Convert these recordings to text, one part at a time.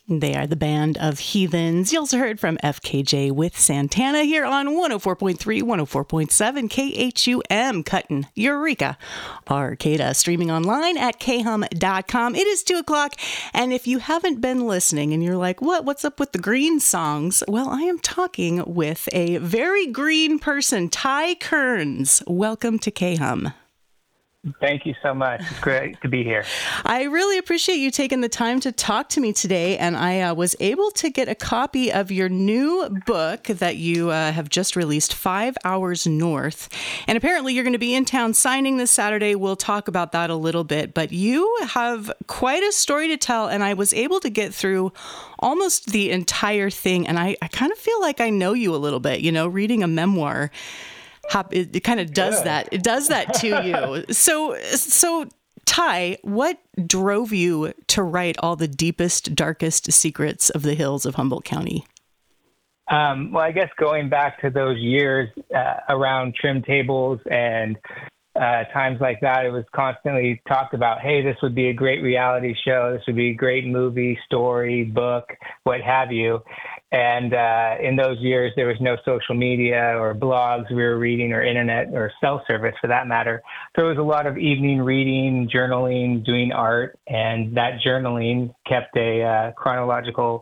They are the Band of Heathens. You also heard from FKJ with Santana here on 104.3, 104.7 KHUM, Cuttin, Eureka, Arcata, streaming online at khum.com. It is 2 o'clock, and if you haven't been listening and you're like, what's up with the green songs? Well, I am talking with a very green person, Ty Kearns. Welcome to KHUM. Thank you so much. It's great to be here. I really appreciate you taking the time to talk to me today, and I was able to get a copy of your new book that you have just released, 5 Hours North, and apparently you're going to be in town signing this Saturday. We'll talk about that a little bit, but you have quite a story to tell, and I was able to get through almost the entire thing, and I kind of feel like I know you a little bit, reading a memoir. It kind of does that. It does that to you. So Ty, what drove you to write all the deepest, darkest secrets of the hills of Humboldt County? Well, I guess going back to those years around trim tables and times like that, it was constantly talked about, hey, this would be a great reality show. This would be a great movie, story, book, what have you. And in those years, there was no social media or blogs we were reading or internet or cell service for that matter. So it was a lot of evening reading, journaling, doing art. And that journaling kept a chronological,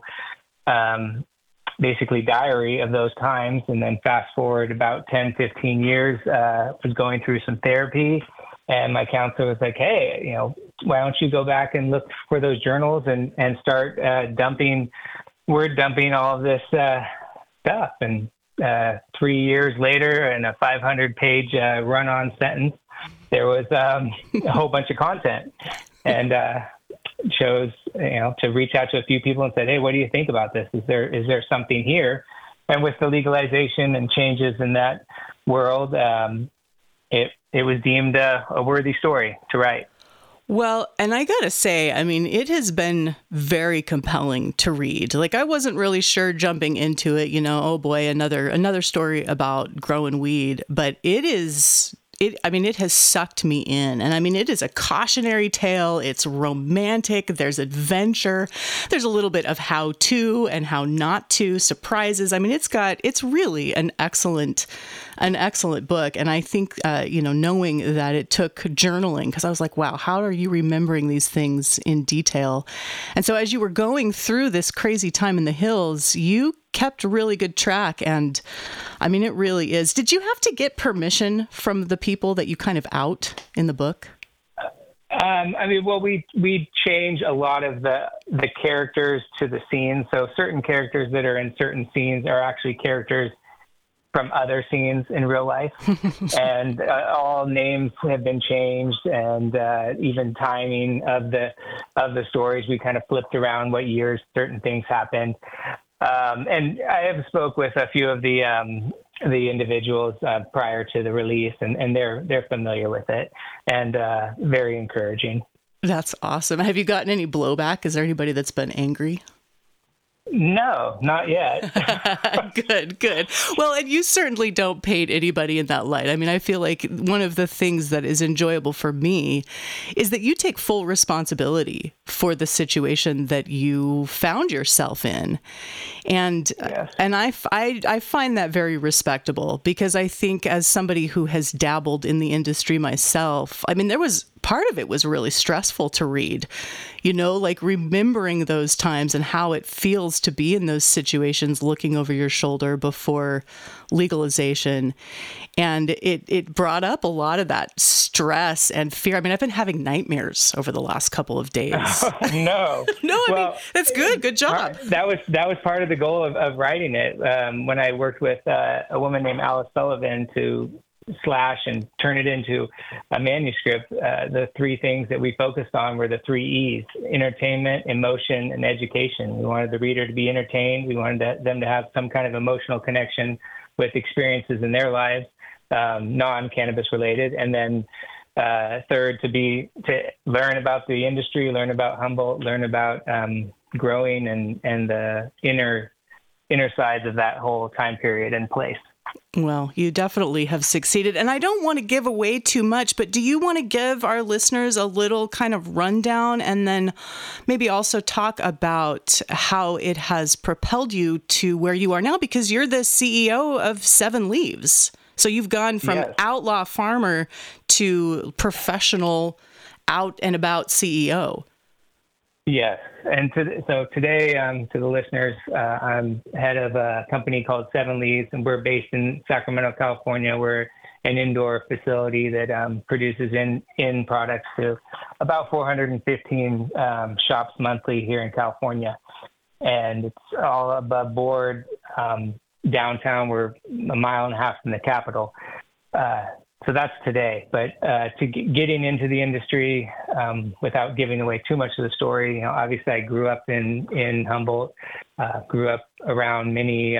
basically diary of those times. And then fast forward about 10, 15 years, was going through some therapy. And my counselor was like, hey, why don't you go back and look for those journals and start word dumping all of this stuff. And 3 years later, in a 500-page run-on sentence, there was a whole bunch of content, and chose to reach out to a few people and said, hey, what do you think about this? Is there something here? And with the legalization and changes in that world, it was deemed a worthy story to write. Well, and I gotta say, it has been very compelling to read. Like, I wasn't really sure jumping into it, oh boy, another story about growing weed, but it has sucked me in. And it is a cautionary tale. It's romantic. There's adventure. There's a little bit of how to and how not to, surprises. It's really an excellent book. And I think, knowing that it took journaling, because I was like, wow, how are you remembering these things in detail? And so as you were going through this crazy time in the hills, you kept really good track. And it really is. Did you have to get permission from the people that you kind of out in the book? We change a lot of the characters to the scenes. So certain characters that are in certain scenes are actually characters from other scenes in real life. And all names have been changed, and even timing of the stories, we kind of flipped around what years certain things happened. And I have spoke with a few of the individuals prior to the release, and they're familiar with it, and very encouraging. That's awesome. Have you gotten any blowback? Is there anybody that's been angry? No, not yet. Good. Well, and you certainly don't paint anybody in that light. I feel like one of the things that is enjoyable for me is that you take full responsibility for the situation that you found yourself in. And yes. And I find that very respectable, because I think as somebody who has dabbled in the industry myself, there was part of it was really stressful to read, like remembering those times and how it feels to be in those situations, looking over your shoulder before legalization. And it brought up a lot of that stress and fear. I've been having nightmares over the last couple of days. No. No, that's good. Good job. That was part of the goal of writing it. When I worked with a woman named Alice Sullivan to slash and turn it into a manuscript, the three things that we focused on were the 3 E's: entertainment, emotion, and education. We wanted the reader to be entertained. We wanted them to have some kind of emotional connection with experiences in their lives, non-cannabis related. And then third, to learn about the industry, learn about Humboldt, learn about growing and the inner sides of that whole time period and place. Well, you definitely have succeeded. And I don't want to give away too much, but do you want to give our listeners a little kind of rundown and then maybe also talk about how it has propelled you to where you are now? Because you're the CEO of Seven Leaves. So you've gone from outlaw farmer to professional out and about CEO. Yes. And so today, to the listeners, I'm head of a company called Seven Leaves, and we're based in Sacramento, California. We're an indoor facility that produces in products to about 415 shops monthly here in California. And it's all above board. Downtown, we're a mile and a half from the Capitol. So that's today. But getting into the industry, without giving away too much of the story, obviously I grew up in Humboldt, grew up around many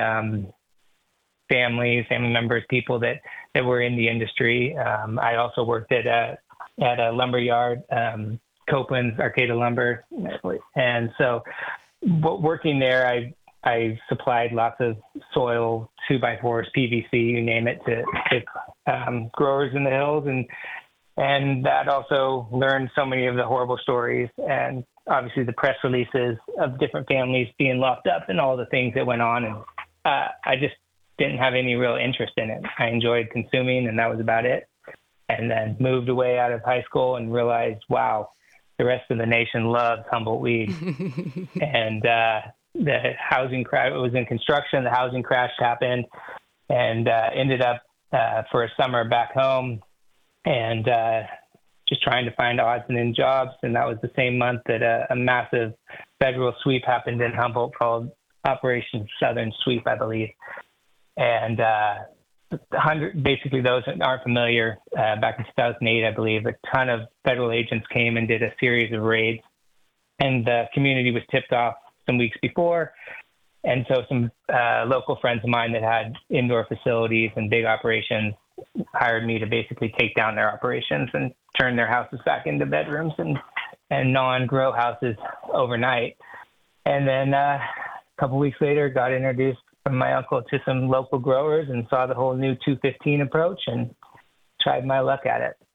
family members, people that were in the industry. I also worked at a lumber yard, Copeland's Arcata Lumber. And so working there, I supplied lots of soil, 2x4s, PVC, you name it, to growers in the hills. And that also learned so many of the horrible stories and obviously the press releases of different families being locked up and all the things that went on. And I just didn't have any real interest in it. I enjoyed consuming, and that was about it. And then moved away out of high school and realized, wow, the rest of the nation loves Humboldt weed. And the housing crash, it was in construction, the housing crash happened, and ended up for a summer back home and just trying to find odds and ends jobs. And that was the same month that a massive federal sweep happened in Humboldt called Operation Southern Sweep, I believe. And basically, those that aren't familiar, back in 2008, I believe, a ton of federal agents came and did a series of raids, and the community was tipped off some weeks before. And so some local friends of mine that had indoor facilities and big operations hired me to basically take down their operations and turn their houses back into bedrooms and non-grow houses overnight. And then a couple weeks later, got introduced from my uncle to some local growers and saw the whole new 215 approach and tried my luck at it.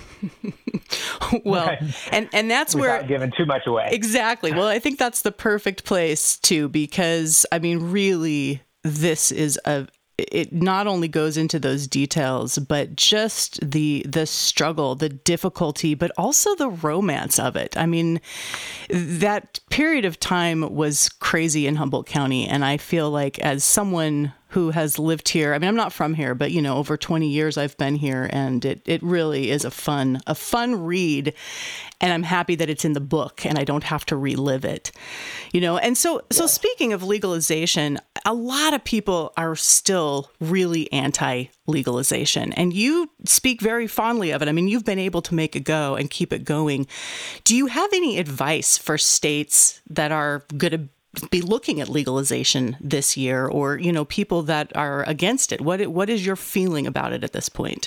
Well, and that's where without giving too much away. Exactly. Well, I think that's the perfect place too, because I mean, really, this is it not only goes into those details, but just the struggle, the difficulty, but also the romance of it. I mean, that period of time was crazy in Humboldt County. And I feel like as someone who has lived here, I mean, I'm not from here, but over 20 years I've been here, and it really is a fun read. And I'm happy that it's in the book and I don't have to relive it, And so speaking of legalization, a lot of people are still really anti-legalization, and you speak very fondly of it. I mean, you've been able to make it go and keep it going. Do you have any advice for states that are going to be looking at legalization this year, or, people that are against it? What is your feeling about it at this point?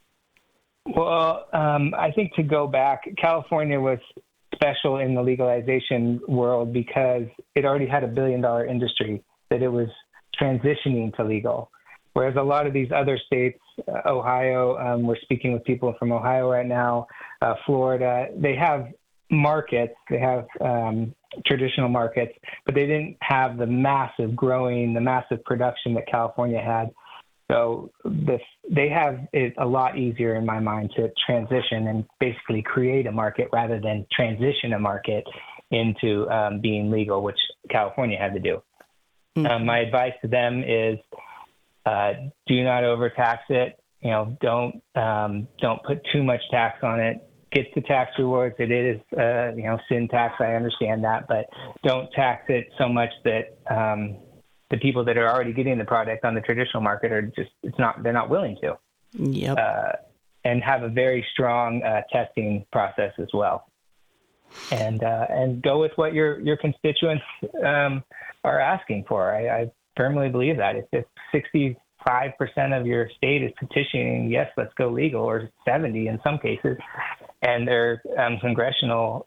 Well, I think to go back, California was special in the legalization world because it already had $1 billion industry that it was transitioning to legal. Whereas a lot of these other states, Ohio, we're speaking with people from Ohio right now, Florida, they have markets, they have traditional markets, but they didn't have the massive growing, the massive production that California had. So they have it a lot easier in my mind to transition and basically create a market rather than transition a market into being legal, which California had to do. Mm-hmm. My advice to them is do not overtax it. Don't put too much tax on it. Get the tax rewards. It is, sin tax. I understand that, but don't tax it so much that the people that are already getting the product on the traditional market they're not willing to. Yep. And have a very strong testing process as well. And go with what your constituents are asking for. I firmly believe that if 65% of your state is petitioning, yes, let's go legal, or 70 in some cases, and their congressional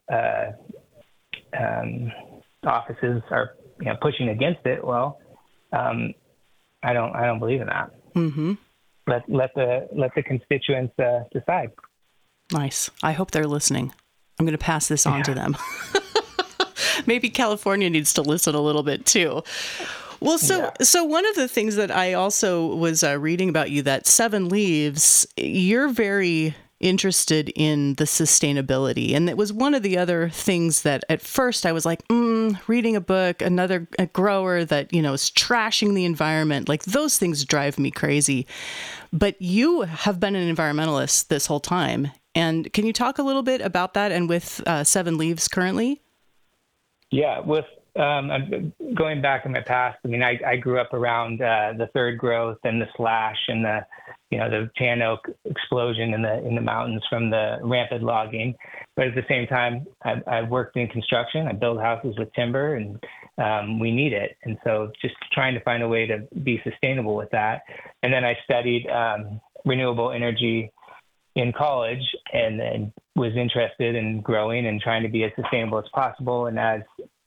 offices are pushing against it, well, I don't believe in that. Mm-hmm. Let the constituents decide. Nice. I hope they're listening. I'm going to pass this on to them. Maybe California needs to listen a little bit too. Well, so one of the things that I also was reading about you, that Seven Leaves, you're very interested in the sustainability. And it was one of the other things that at first I was like, reading a book, a grower that, is trashing the environment, like those things drive me crazy. But you have been an environmentalist this whole time. And can you talk a little bit about that and with Seven Leaves currently? Yeah, with going back in my past, I mean, I grew up around the third growth and the slash and the tan oak explosion in the mountains from the rampant logging. But at the same time, I worked in construction. I build houses with timber, and we need it. And so just trying to find a way to be sustainable with that. And then I studied renewable energy in college, and then was interested in growing and trying to be as sustainable as possible. And as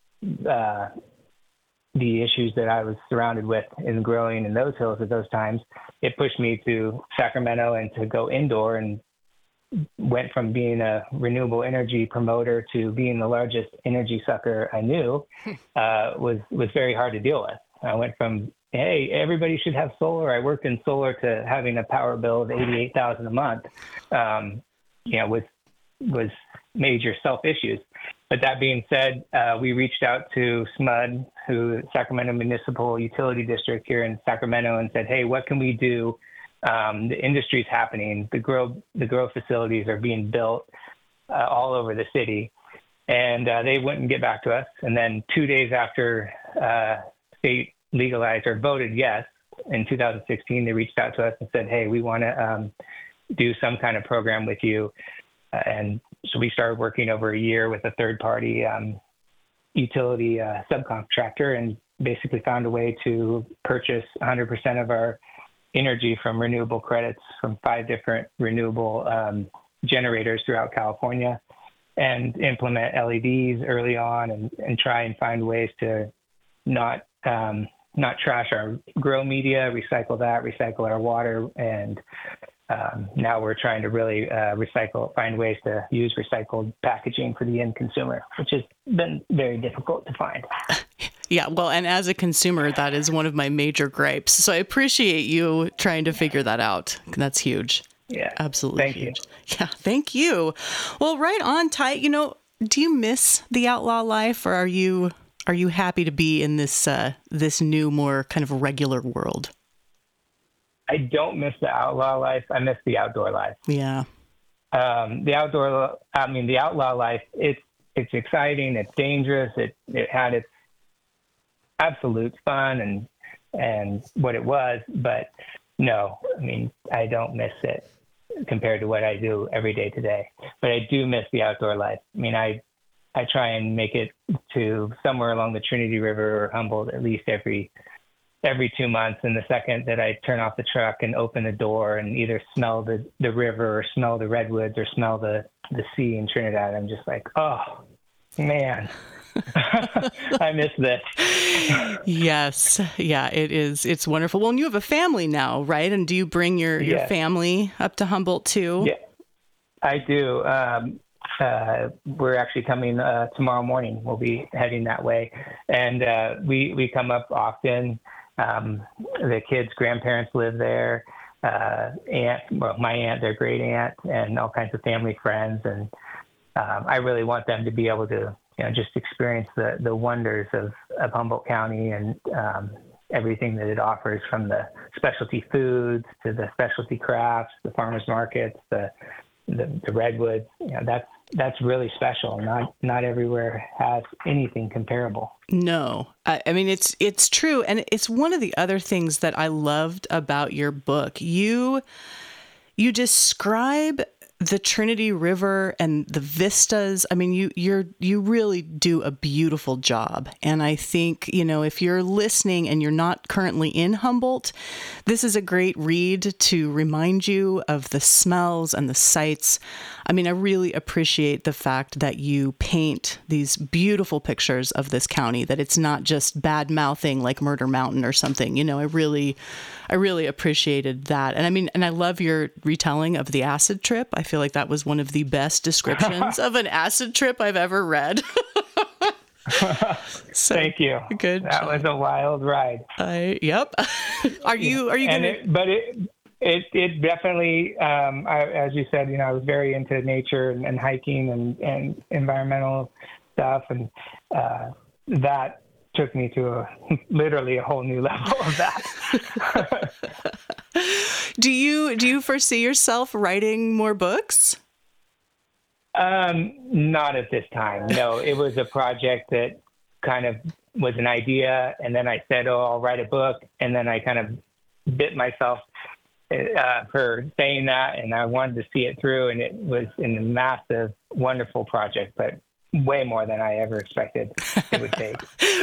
the issues that I was surrounded with in growing in those hills at those times, it pushed me to Sacramento and to go indoor, and went from being a renewable energy promoter to being the largest energy sucker I knew, was very hard to deal with. I went from, hey, everybody should have solar. I worked in solar, to having a power bill of $88,000 a month, was major self issues. But that being said, we reached out to SMUD, Sacramento Municipal Utility District here in Sacramento, and said, hey, what can we do? The industry's happening. The grow facilities are being built all over the city. And they wouldn't get back to us. And then 2 days after state legalized or voted yes in 2016, they reached out to us and said, hey, we want to do some kind of program with you. And so we started working over a year with a third-party utility subcontractor, and basically found a way to purchase 100% of our energy from renewable credits from 5 different renewable generators throughout California, and implement LEDs early on, and try and find ways to not trash our grow media, recycle our water, and now we're trying to really find ways to use recycled packaging for the end consumer, which has been very difficult to find. Yeah, well, and as a consumer, that is one of my major gripes. So I appreciate you trying to figure that out. That's huge. Yeah, absolutely. Thank huge. you. Yeah, thank you. Well, right on, Ty. Do you miss the outlaw life, or are you happy to be in this new, more kind of regular world? I don't miss the outlaw life. I miss the outdoor life. Yeah. The outlaw life, it's exciting. It's dangerous. It had its absolute fun and what it was, but no, I don't miss it compared to what I do every day today. But I do miss the outdoor life. I try and make it to somewhere along the Trinity River or Humboldt at least every 2 months. And the second that I turn off the truck and open the door and either smell the river or smell the redwoods or smell the sea in Trinidad, I'm just like, oh man, I miss this. Yes. Yeah, it is. It's wonderful. Well, and you have a family now, right? And do you bring your family up to Humboldt too? Yeah, I do. We're actually coming tomorrow morning. We'll be heading that way. And we come up often. The kids' grandparents live there. My aunt, their great aunt, and all kinds of family friends. And I really want them to be able to, just experience the wonders of Humboldt County and everything that it offers, from the specialty foods to the specialty crafts, the farmers markets, the redwoods. That's really special. Not everywhere has anything comparable. No, it's true. And it's one of the other things that I loved about your book. You describe the Trinity River and the vistas. I mean, you really do a beautiful job. And I think, if you're listening and you're not currently in Humboldt, this is a great read to remind you of the smells and the sights. I mean, I really appreciate the fact that you paint these beautiful pictures of this county, that it's not just bad mouthing like Murder Mountain or something. I really appreciated that. And I mean, and I love your retelling of the acid trip. I feel like that was one of the best descriptions of an acid trip I've ever read. So, thank you. Good. That was a wild ride. Yep. Are you But it definitely, as you said, I was very into nature and hiking and environmental stuff, and that took me to literally a whole new level of that. Do you foresee yourself writing more books? Not at this time. No, it was a project that kind of was an idea, and then I said, I'll write a book, and then I kind of bit myself for saying that, and I wanted to see it through, and it was a massive, wonderful project, but way more than I ever expected it would take.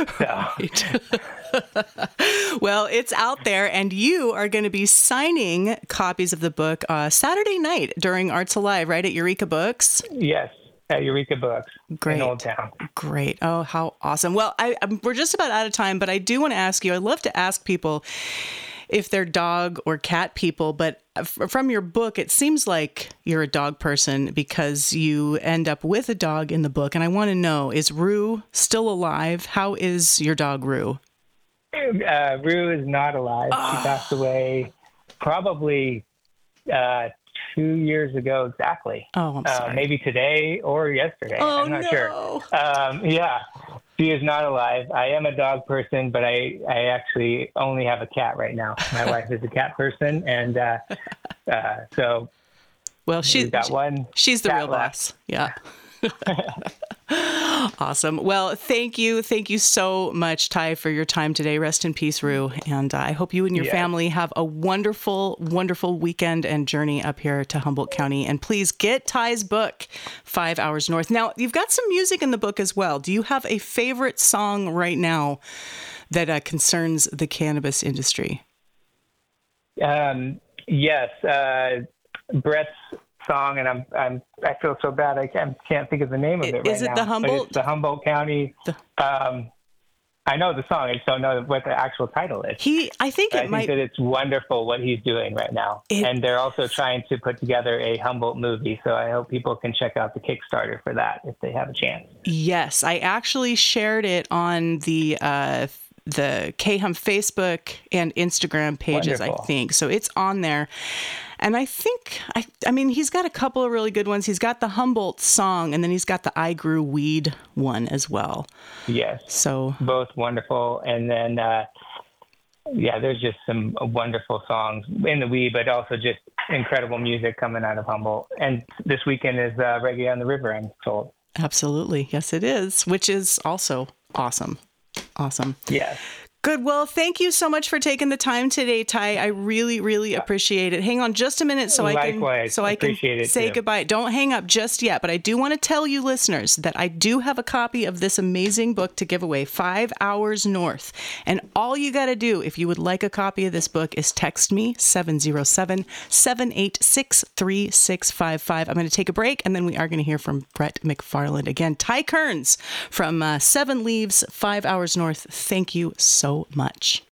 So. Well, it's out there, and you are going to be signing copies of the book Saturday night during Arts Alive, right, at Eureka Books? Yes, at Eureka Books. Great. In Old Town. Great. Oh, how awesome. Well, we're just about out of time, but I do want to ask you, I love to ask people if they're dog or cat people, but from your book, it seems like you're a dog person because you end up with a dog in the book. And I want to know, is Rue still alive? How is your dog, Rue? Rue is not alive. She passed away probably 2 years ago exactly. Oh, I'm sorry. Maybe today or yesterday. Oh, I'm not no. sure. Yeah. She is not alive. I am a dog person, but I actually only have a cat right now. My wife is a cat person, and so she's got one. She's the real boss. Yeah. Awesome. Well, thank you so much, Ty, for your time today. Rest in peace, Rue. And I hope you and your family have a wonderful, wonderful weekend and journey up here to Humboldt County. And please get Ty's book, 5 Hours North. Now, you've got some music in the book as well. Do you have a favorite song right now that concerns the cannabis industry? Yes. Brett's song, and I feel so bad I can't think of the name of it right now. Is it the Humboldt? But it's the Humboldt County. I know the song. I just don't know what the actual title is. I think that it's wonderful what he's doing right now. And they're also trying to put together a Humboldt movie. So I hope people can check out the Kickstarter for that if they have a chance. Yes, I actually shared it on the K-Hum Facebook and Instagram pages, wonderful. I think. So it's on there. And I think, I mean, he's got a couple of really good ones. He's got the Humboldt song, and then he's got the I Grew Weed one as well. Yes. So both wonderful. And then, there's just some wonderful songs in the weed, but also just incredible music coming out of Humboldt. And this weekend is Reggae on the River, I'm told. Absolutely. Yes, it is, which is also awesome. Awesome. Yes. Good. Well, thank you so much for taking the time today, Ty. I really, really appreciate it. Hang on just a minute so Likewise. I can say goodbye. Don't hang up just yet, but I do want to tell you listeners that I do have a copy of this amazing book to give away, 5 Hours North. And all you got to do if you would like a copy of this book is text me 707-786-3655. I'm going to take a break, and then we are going to hear from Brett McFarland again. Ty Kearns from 7 Leaves, 5 Hours North. Thank you so much.